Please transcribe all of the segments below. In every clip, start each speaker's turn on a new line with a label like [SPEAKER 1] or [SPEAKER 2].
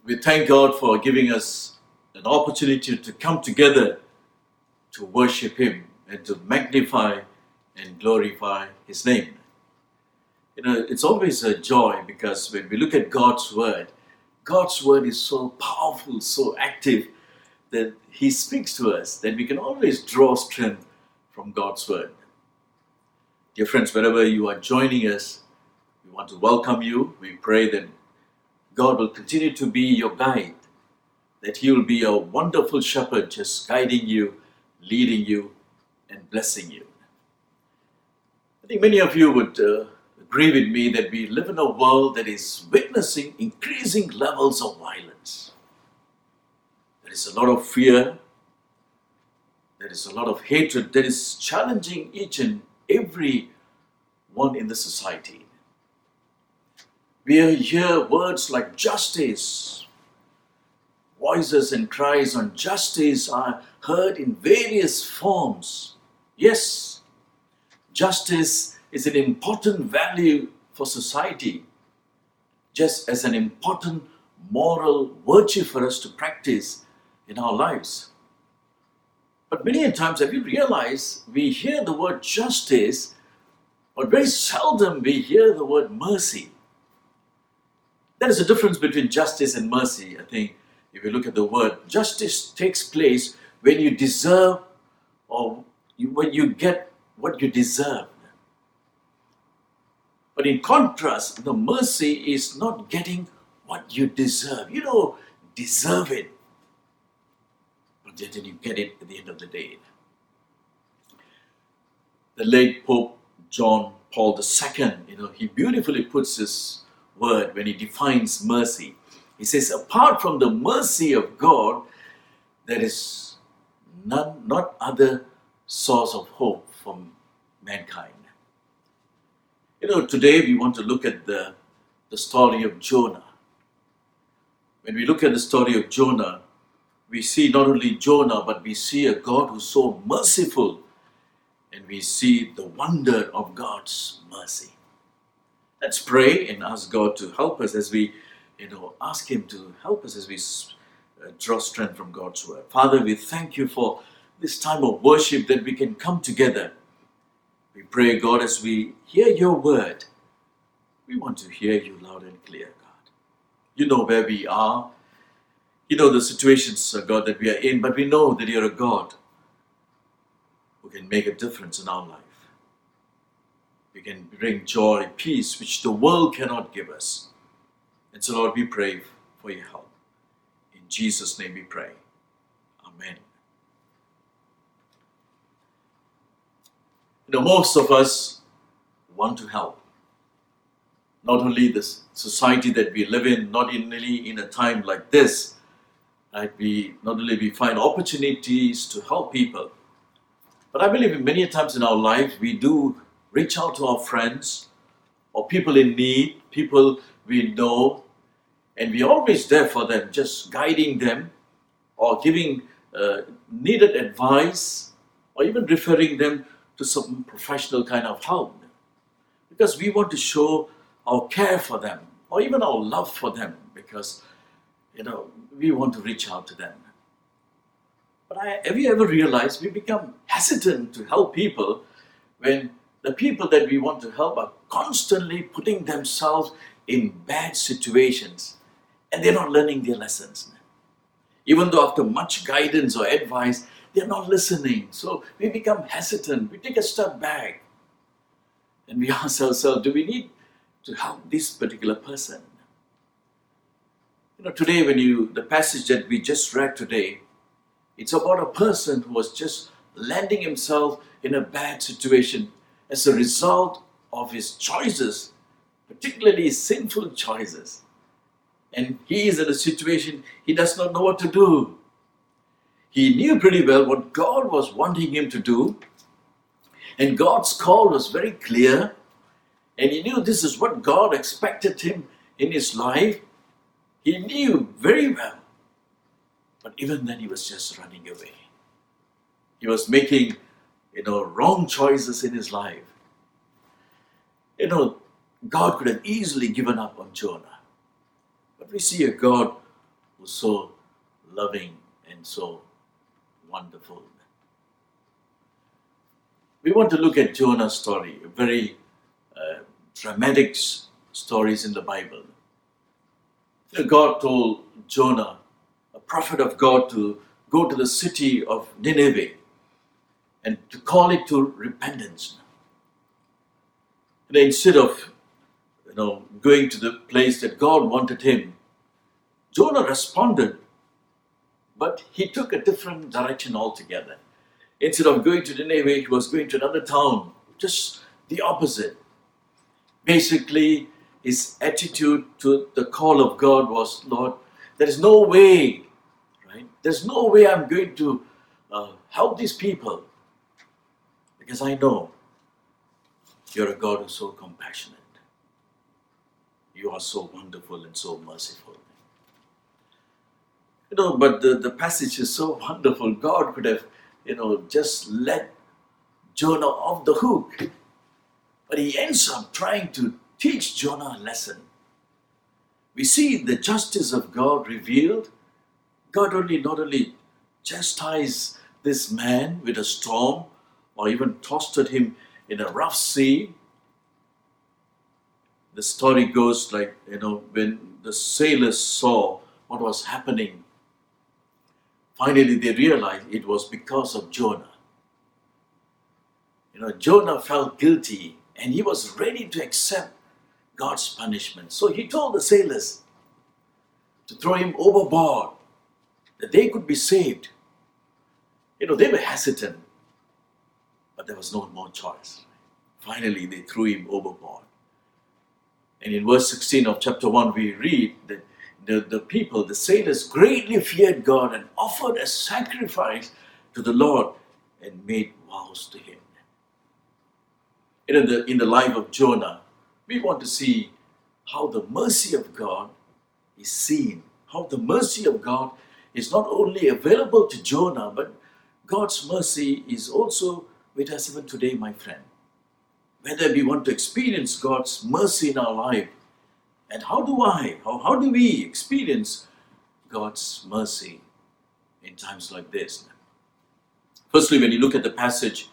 [SPEAKER 1] We thank God for giving us an opportunity to come together to worship Him and to magnify and glorify His name. It's always a joy because when we look at God's Word is so powerful, so active that He speaks to us, that we can always draw strength from God's Word. Dear friends, wherever you are joining us, we want to welcome you. We pray that God will continue to be your guide, that He will be a wonderful shepherd, just guiding you, leading you, and blessing you. I think many of you would agree with me that we live in a world that is witnessing increasing levels of violence. There is a lot of fear, there is a lot of hatred that is challenging each and every one in the society. We hear words like justice. Voices and cries on justice are heard in various forms. Yes, justice is an important value for society, just as an important moral virtue for us to practice in our lives. But many a times, have you realized, we hear the word justice, but very seldom we hear the word mercy. There is a difference between justice and mercy. I think if you look at the word, justice takes place when you deserve or when you get what you deserve. But in contrast, the mercy is not getting what you deserve. You don't deserve it, but then you get it at the end of the day. The late Pope John Paul II, he beautifully puts this word when he defines mercy. He says, apart from the mercy of God, there is not other source of hope for mankind. Today we want to look at the story of Jonah. When we look at the story of Jonah, we see not only Jonah, but we see a God who's so merciful, and we see the wonder of God's mercy. Let's pray and ask God to help us as we, ask Him to help us as we draw strength from God's Word. Father, we thank You for this time of worship that we can come together. We pray, God, as we hear Your Word, we want to hear You loud and clear, God. You know where we are. You know the situations, God, that we are in, but we know that You're a God who can make a difference in our life. We can bring joy, peace, which the world cannot give us. And so, Lord, we pray for Your help. In Jesus' name we pray. Amen. Most of us want to help. Not only the society that we live in, not only in a time like this, right? Not only we find opportunities to help people, but I believe many times in our life we do reach out to our friends or people in need, people we know, and we're always there for them, just guiding them or giving needed advice or even referring them to some professional kind of help. Because we want to show our care for them or even our love for them because, we want to reach out to them. But have you ever realized we become hesitant to help people when the people that we want to help are constantly putting themselves in bad situations and they're not learning their lessons. Even though after much guidance or advice, they're not listening. So we become hesitant. We take a step back and we ask ourselves, do we need to help this particular person? Today the passage that we just read today, it's about a person who was just landing himself in a bad situation as a result of his choices, particularly sinful choices. And he is in a situation he does not know what to do. He knew pretty well what God was wanting him to do, and God's call was very clear, and he knew this is what God expected him in his life. He knew very well, but even then he was just running away. He was making, wrong choices in his life. God could have easily given up on Jonah. But we see a God was so loving and so wonderful. We want to look at Jonah's story, a very dramatic stories in the Bible. God told Jonah, a prophet of God, to go to the city of Nineveh and to call it to repentance. And instead of going to the place that God wanted him, Jonah responded, but he took a different direction altogether. Instead of going to Nineveh, he was going to another town, just the opposite. Basically, his attitude to the call of God was, Lord, there is no way, right? There's no way I'm going to help these people, because I know you're a God who's so compassionate. You are so wonderful and so merciful. But the passage is so wonderful. God could have, just let Jonah off the hook. But he ends up trying to teach Jonah a lesson. We see the justice of God revealed. God not only chastised this man with a storm or even tossed him in a rough sea. The story goes like, when the sailors saw what was happening, finally they realized it was because of Jonah. Jonah felt guilty and he was ready to accept God's punishment. So he told the sailors to throw him overboard, that they could be saved. They were hesitant, but there was no more choice. Finally, they threw him overboard. And in verse 16 of chapter 1, we read that the people, the sailors, greatly feared God and offered a sacrifice to the Lord and made vows to him. In the life of Jonah, we want to see how the mercy of God is seen, how the mercy of God is not only available to Jonah, but God's mercy is also with us even today, my friend. Whether we want to experience God's mercy in our life, and how do we experience God's mercy in times like this? Firstly, when you look at the passage,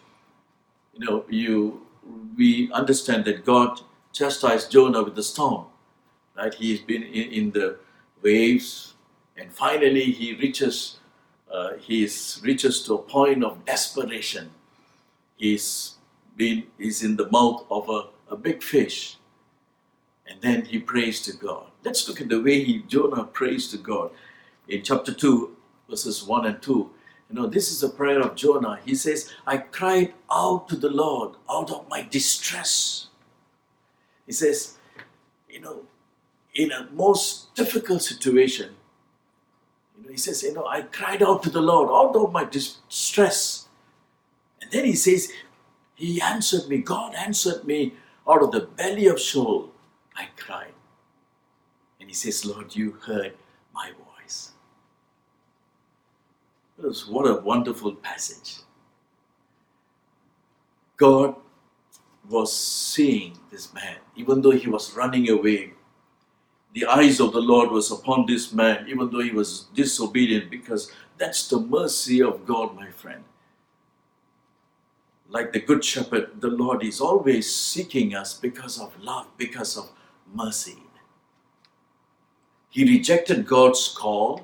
[SPEAKER 1] we understand that God chastised Jonah with the storm. Right? He's been in the waves, and finally he reaches to a point of desperation. He's in the mouth of a big fish, and then he prays to God. Let's look at the way Jonah prays to God. In chapter 2, verses 1 and 2, this is a prayer of Jonah. He says, I cried out to the Lord out of my distress. He says, in a most difficult situation, he says, I cried out to the Lord out of my distress. And then he says, He answered me, God answered me out of the belly of Sheol. I cried. And he says, Lord, you heard my voice. What a wonderful passage. God was seeing this man, even though he was running away. The eyes of the Lord was upon this man, even though he was disobedient, because that's the mercy of God, my friend. Like the Good Shepherd, the Lord is always seeking us because of love, because of mercy. He rejected God's call,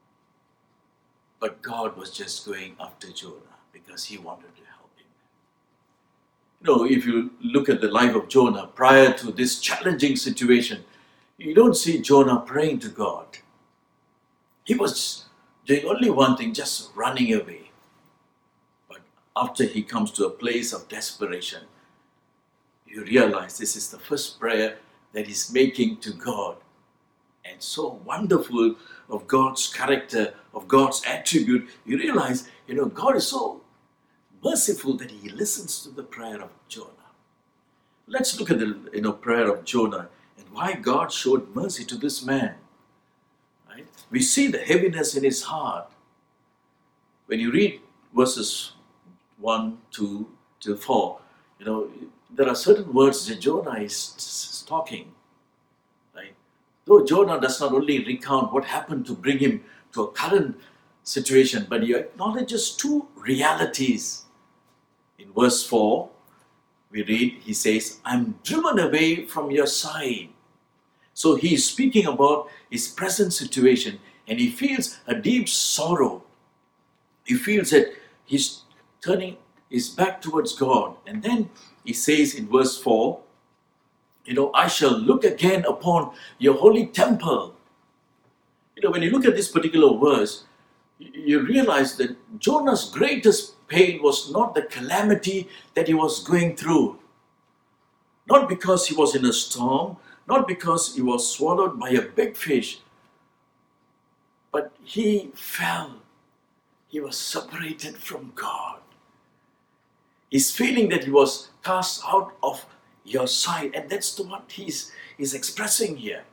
[SPEAKER 1] but God was just going after Jonah because he wanted to help him. If you look at the life of Jonah prior to this challenging situation, you don't see Jonah praying to God. He was doing only one thing, just running away. But after he comes to a place of desperation, you realize this is the first prayer that he's making to God. And so wonderful of God's character, of God's attribute. You realize, God is so merciful that he listens to the prayer of Jonah. Let's look at the prayer of Jonah and why God showed mercy to this man. Right? We see the heaviness in his heart. When you read verses 1, 2 to 4, there are certain words that Jonah is talking. Right? Though Jonah does not only recount what happened to bring him to a current situation, but he acknowledges two realities. In verse 4, we read, he says, I'm driven away from your side. So he is speaking about his present situation, and he feels a deep sorrow. He feels that he's turning his back towards God. And then he says in verse 4, I shall look again upon your holy temple. When you look at this particular verse, you realize that Jonah's greatest pain was not the calamity that he was going through. Not because he was in a storm, not because he was swallowed by a big fish, but he fell. He was separated from God. He's feeling that he was cast out of your sight, and that's what he's expressing here.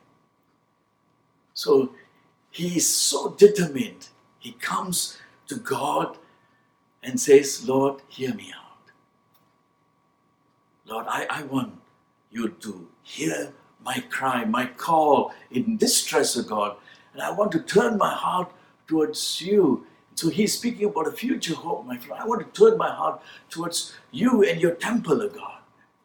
[SPEAKER 1] So he is so determined. He comes to God and says, Lord, hear me out. Lord, I want you to hear my cry, my call in distress, O God, and I want to turn my heart towards you. So he's speaking about a future hope, my friend. I want to turn my heart towards you and your temple, O God.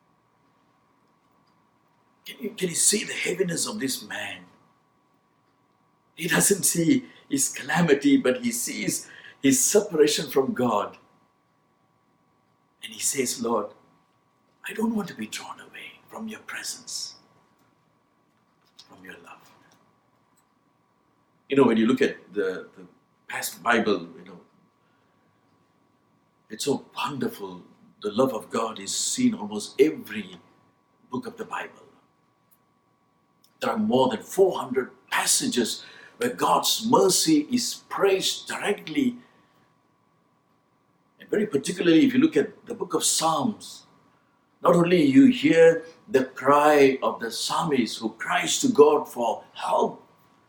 [SPEAKER 1] Can you see the heaviness of this man? He doesn't see his calamity, but he sees his separation from God. And he says, Lord, I don't want to be drawn away from your presence, from your love. When you look at the past Bible, it's so wonderful. The love of God is seen almost every book of the Bible. There are more than 400 passages where God's mercy is praised directly. And very particularly, if you look at the book of Psalms, not only you hear the cry of the psalmist who cries to God for help,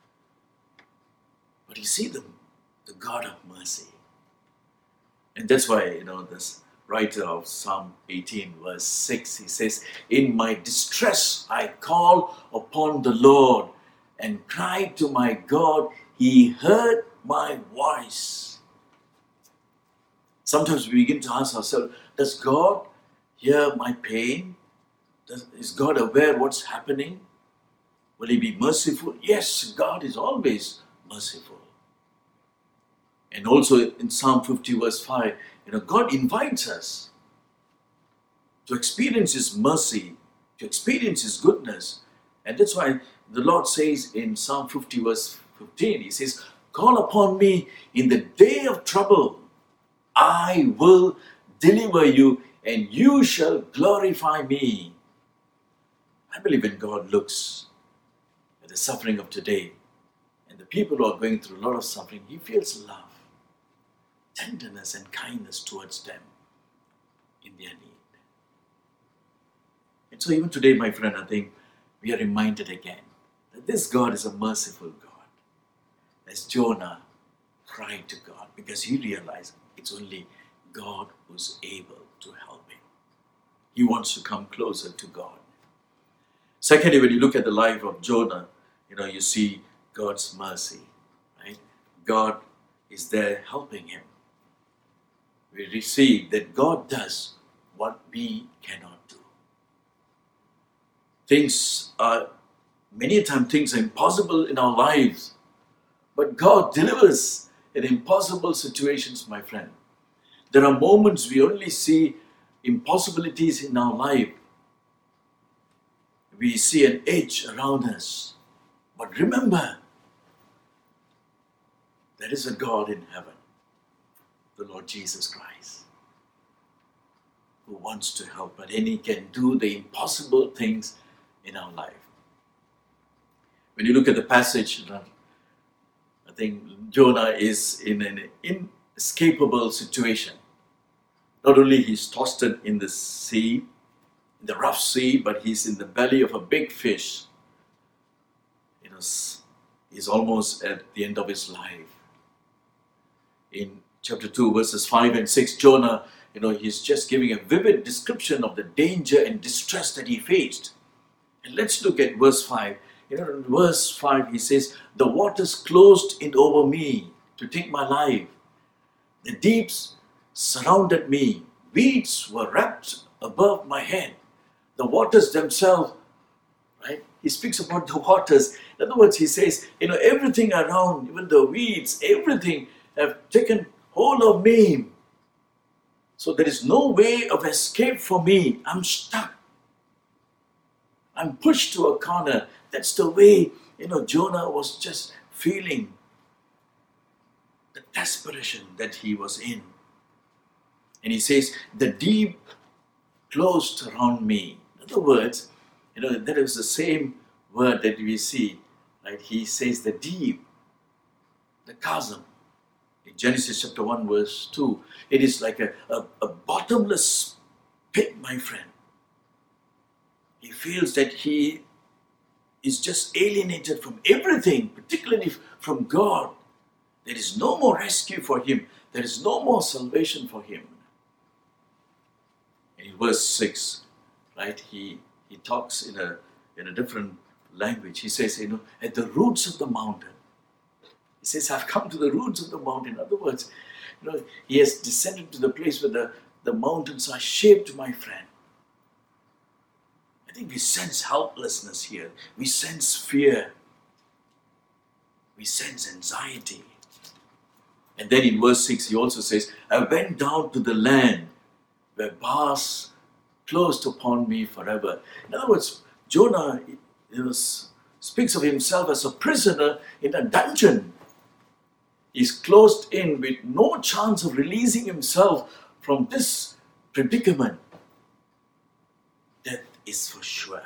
[SPEAKER 1] but you see the God of mercy. And that's why, this writer of Psalm 18 verse 6, he says, in my distress I call upon the Lord and cried to my God. He heard my voice. Sometimes we begin to ask ourselves, does God hear my pain? Is God aware what's happening? Will He be merciful? Yes, God is always merciful. And also in Psalm 50 verse 5, God invites us to experience His mercy, to experience His goodness. And that's why the Lord says in Psalm 50 verse 15, He says, call upon me in the day of trouble. I will deliver you and you shall glorify me. I believe when God looks at the suffering of today and the people who are going through a lot of suffering, He feels love, tenderness and kindness towards them in their need. And so even today, my friend, I think we are reminded again that this God is a merciful God. As Jonah cried to God because he realized it's only God who's able to help him. He wants to come closer to God. Secondly, when you look at the life of Jonah, you see God's mercy, right? God is there helping him. We receive that God does what we cannot do. Many times things are impossible in our lives, but God delivers in impossible situations, my friend. There are moments we only see impossibilities in our life. We see an edge around us. But remember, there is a God in heaven, the Lord Jesus Christ, who wants to help, and He can do the impossible things in our life. When you look at the passage, I think Jonah is in an inescapable situation. Not only he's tossed in the sea, in the rough sea, but he's in the belly of a big fish. He's almost at the end of his life. In chapter 2, verses 5 and 6, Jonah, he's just giving a vivid description of the danger and distress that he faced. And let's look at verse 5. in verse 5 he says, the waters closed in over me to take my life. The deeps surrounded me. Weeds were wrapped above my head. The waters themselves, right? He speaks about the waters. In other words, he says, everything around, even the weeds, everything have taken hold of me. So there is no way of escape for me. I'm stuck. I'm pushed to a corner. That's the way, Jonah was just feeling the desperation that he was in. And he says, the deep closed around me. In other words, that is the same word that we see, right? He says the deep, the chasm. In Genesis chapter 1 verse 2, it is like a bottomless pit, my friend. He feels that he is just alienated from everything, particularly from God. There is no more rescue for him. There is no more salvation for him. In verse 6, right, he talks in a different language. He says, at the roots of the mountain. He says, I've come to the roots of the mountain. In other words, he has descended to the place where the mountains are shaped, my friend. I think we sense helplessness here. We sense fear. We sense anxiety. And then in verse 6, he also says, I went down to the land where bars closed upon me forever. In other words, Jonah speaks of himself as a prisoner in a dungeon. He's closed in with no chance of releasing himself from this predicament. Death is for sure.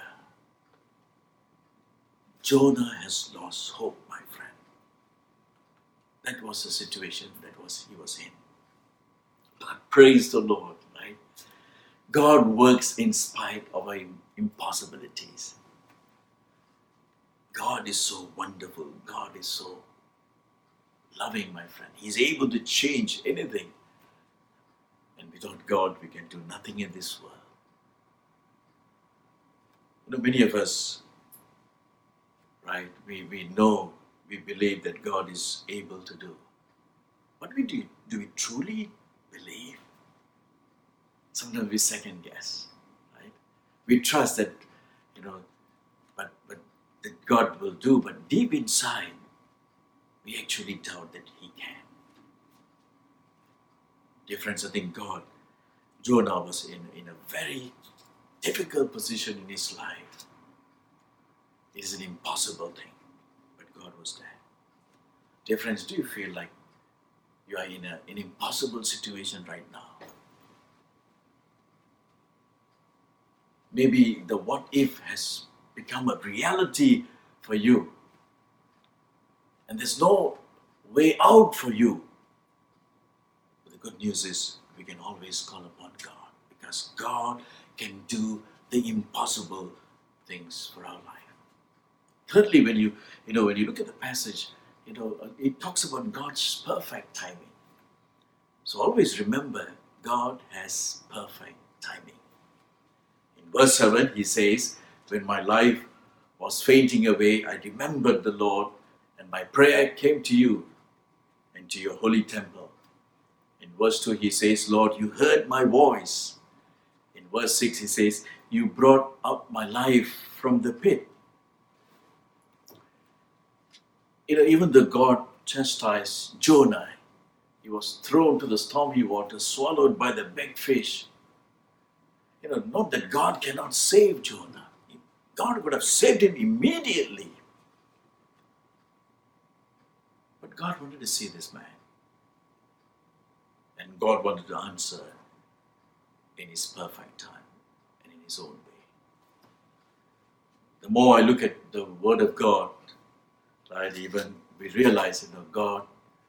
[SPEAKER 1] Jonah has lost hope, my friend. That was the situation he was in. But praise the Lord, right? God works in spite of our impossibilities. God is so wonderful. God is so loving, my friend. He's able to change anything. And without God, we can do nothing in this world. Many of us, right, we know, we believe that God is able to do. But do we truly believe? Sometimes we second guess, right? We trust that, but that God will do, but deep inside, we actually doubt that He can. Dear friends, I think Jonah was in a very difficult position in his life. It is an impossible thing, but God was there. Dear friends, do you feel like you are in an impossible situation right now? Maybe the what if has become a reality for you. And there's no way out for you. But the good news is we can always call upon God, because God can do the impossible things for our life. Thirdly, when you look at the passage, it talks about God's perfect timing. So always remember, God has perfect timing. In verse 7, he says, when my life was fainting away, I remembered the Lord, and my prayer came to you and to your holy temple. In verse 2, he says, Lord, you heard my voice. In verse 6, he says, you brought up my life from the pit. Even though God chastised Jonah, he was thrown to the stormy waters, swallowed by the big fish. Not that God cannot save Jonah. God would have saved him immediately. But God wanted to see this man. And God wanted to answer in His perfect time and in His own way. The more I look at the Word of God, right, even we realize, God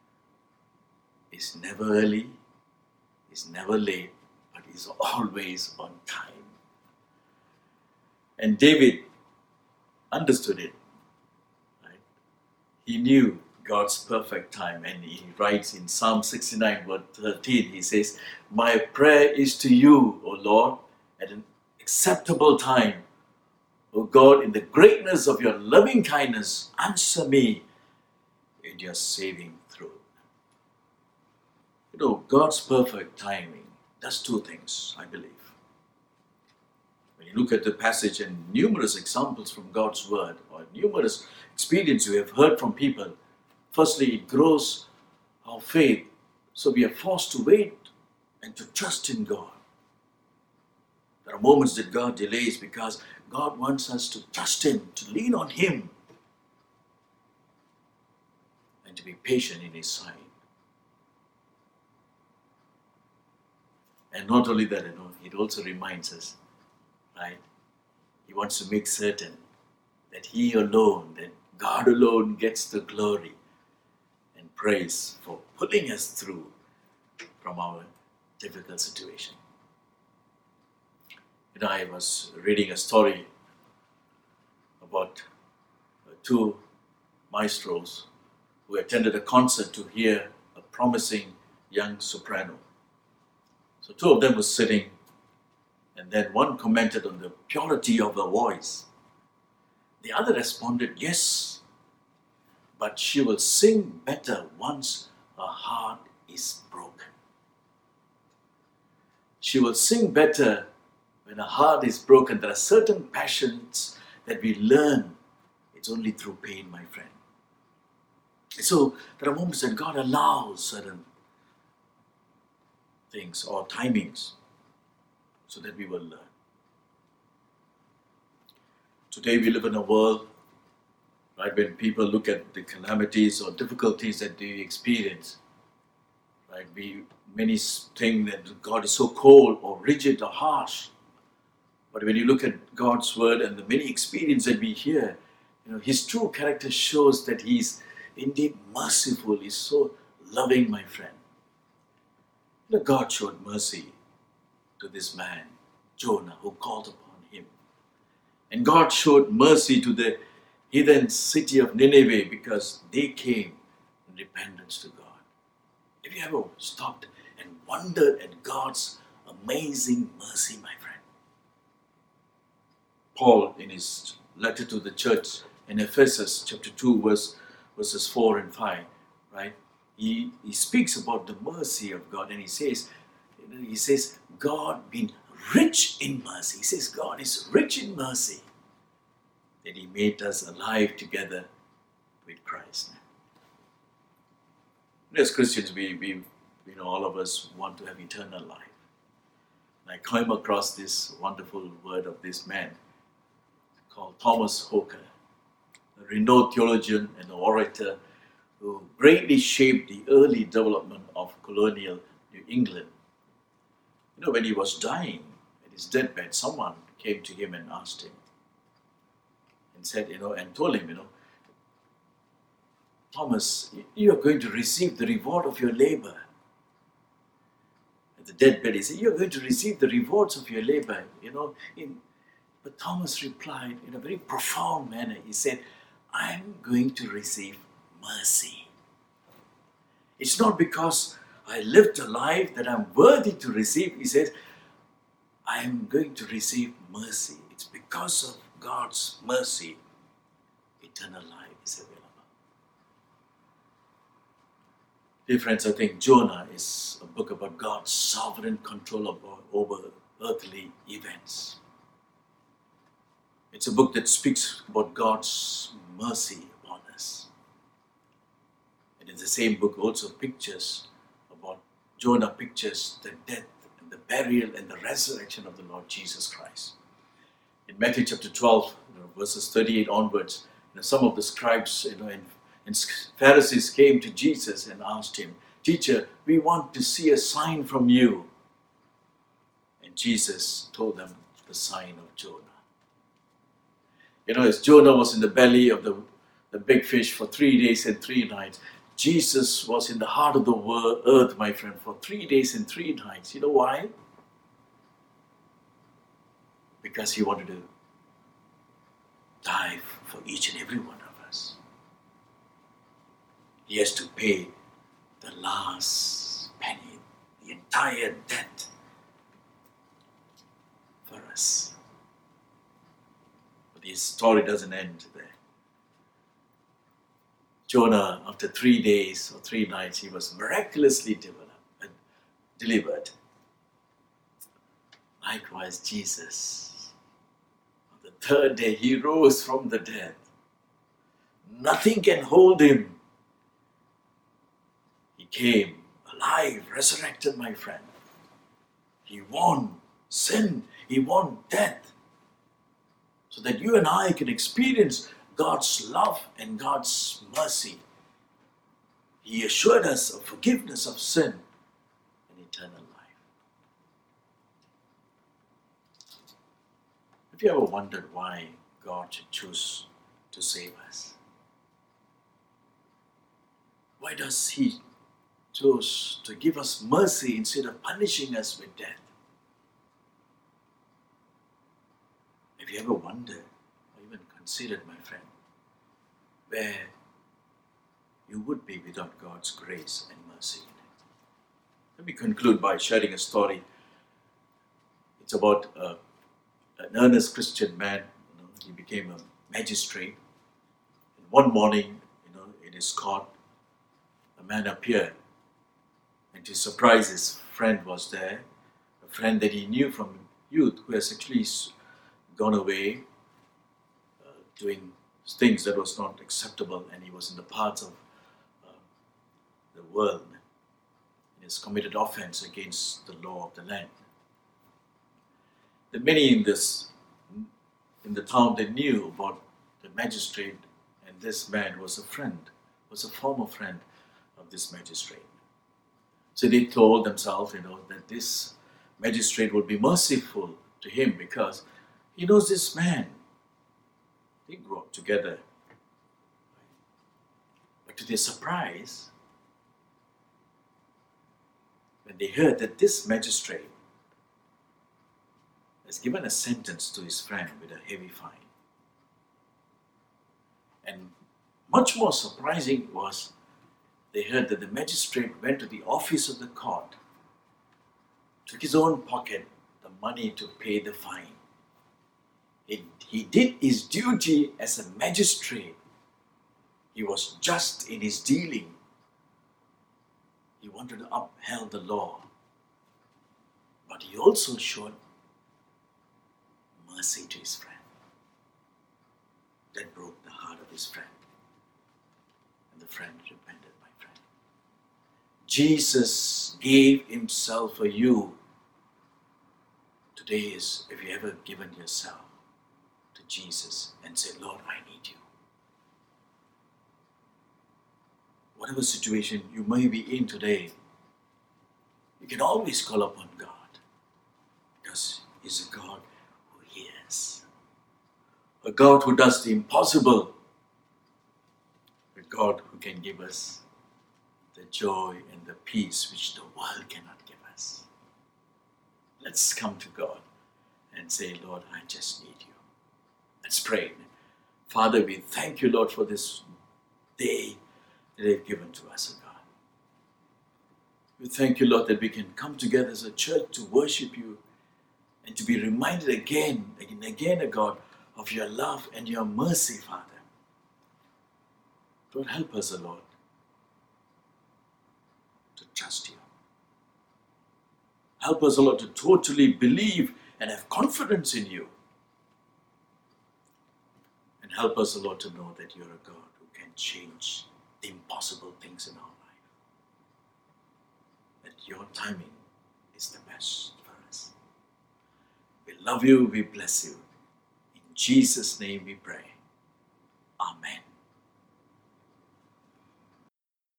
[SPEAKER 1] is never early, He's never late, but He's always on time. And David understood it, right? He knew God's perfect time, and he writes in Psalm 69 verse 13, he says, my prayer is to you, O Lord, at an acceptable time. O God, in the greatness of your loving kindness, answer me in your saving truth. God's perfect timing does two things, I believe. When you look at the passage and numerous examples from God's word or numerous experience we have heard from people, firstly, it grows our faith. So we are forced to wait and to trust in God. There are moments that God delays because God wants us to trust Him, to lean on Him, and to be patient in His sight. And not only that, it also reminds us, right? He wants to make certain that He alone, that God alone gets the glory and praise for pulling us through from our difficult situation. I was reading a story about two maestros who attended a concert to hear a promising young soprano. So two of them were sitting, and then one commented on the purity of her voice. The other responded, yes, but she will sing better once her heart is broken. She will sing better when her heart is broken. There are certain passions that we learn. It's only through pain, my friend. So there are moments that God allows certain things or timings so that we will learn. Today we live in a world, right, when people look at the calamities or difficulties that they experience, right, many think that God is so cold or rigid or harsh. But when you look at God's word and the many experiences that we hear, His true character shows that He's indeed merciful. He's so loving, my friend. God showed mercy to this man, Jonah, who called upon Him. And God showed mercy to the heathen city of Nineveh because they came in repentance to God. Have you ever stopped and wondered at God's amazing mercy, my friend? Paul, in his letter to the church in Ephesus, chapter 2, verses 4 and 5, right? He speaks about the mercy of God, and he says, God being rich in mercy. He says, God is rich in mercy, that He made us alive together with Christ. As Christians, we all of us want to have eternal life. And I came across this wonderful word of this man called Thomas Hooker, a renowned theologian and orator who greatly shaped the early development of colonial New England. When he was dying at his deathbed, someone came to him and asked him and said, and told him, Thomas, you are going to receive the reward of your labor. At the deathbed, he said, you are going to receive the rewards of your labor, But Thomas replied in a very profound manner. He said, I'm going to receive mercy. It's not because I lived a life that I'm worthy to receive. He says, I'm going to receive mercy. It's because of God's mercy, eternal life is available. Dear friends, I think Jonah is a book about God's sovereign control over earthly events. It's a book that speaks about God's mercy upon us. And in the same book also Jonah pictures the death and the burial and the resurrection of the Lord Jesus Christ. In Matthew chapter 12, verses 38 onwards, some of the scribes and Pharisees came to Jesus and asked Him, Teacher, we want to see a sign from you. And Jesus told them the sign of Jonah. As Jonah was in the belly of the big fish for 3 days and 3 nights, Jesus was in the heart of the earth, my friend, for 3 days and 3 nights. You know why? Because He wanted to die for each and every one of us. He has to pay the last penny, the entire debt for us. But his story doesn't end there. Jonah, after 3 days or 3 nights, he was miraculously delivered. Likewise, Jesus, on the 3rd day, he rose from the dead. Nothing can hold him. He came alive, resurrected, my friend. He won sin. He won death. So that you and I can experience God's love and God's mercy. He assured us of forgiveness of sin and eternal life. Have you ever wondered why God should choose to save us? Why does He choose to give us mercy instead of punishing us with death? Have you ever wondered or even considered, my friend, where you would be without God's grace and mercy? Let me conclude by sharing a story. It's about an earnest Christian man. He became a magistrate. And one morning, in his court, a man appeared. And to his surprise, his friend was there, a friend that he knew from youth, who has actually gone away doing things that was not acceptable, and he was in the paths of the world. He has committed offense against the law of the land. The many in the town, they knew about the magistrate, and this man was a former friend of this magistrate. So they told themselves, that this magistrate would be merciful to him because he knows this man. They grew up together. But to their surprise, when they heard that this magistrate has given a sentence to his friend with a heavy fine. And much more surprising was they heard that the magistrate went to the office of the court, took his own pocket the money to pay the fine. He did his duty as a magistrate. He was just in his dealing. He wanted to uphold the law. But he also showed mercy to his friend. That broke the heart of his friend. And the friend repented, my friend. Jesus gave himself for you. Today is, if you ever given yourself to Jesus and said, Lord, I need you. Whatever situation you may be in today, you can always call upon God, because He's a God who hears, a God who does the impossible, a God who can give us the joy and the peace which the world cannot give us. Let's come to God and say, Lord, I just need you. Let's pray. Father, we thank you, Lord, for this day that you've given to us, O God. We thank you, Lord, that we can come together as a church to worship you and to be reminded again and again, O God, of your love and your mercy, Father. Lord, help us, O Lord, to trust you. Help us, O Lord, to totally believe and have confidence in you. And help us, O Lord, to know that you're a God who can change the impossible things in our life. That your timing is the best for us. We love you, we bless you. In Jesus' name we pray.